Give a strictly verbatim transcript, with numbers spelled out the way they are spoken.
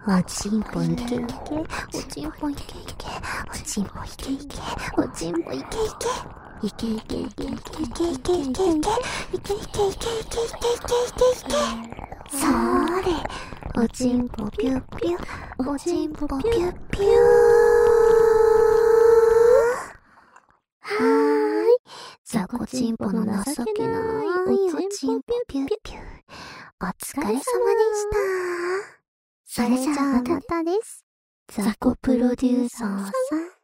おちんぽいけいけ、おちんぽいけいけ、おちんぽいけいけ、おちんぽいけいけ。いけいけいけいけいけいけいけいけいけいけいけいけいけいけいけ。そーれ、おちんぽぴゅっぴゅ、おちんぽぴゅっぴゅー。はーい、ザコチンポの情けないおちんぽぴゅっぴゅ。お疲れ様でした。それじゃあまたです。ザコプロデューサーさん。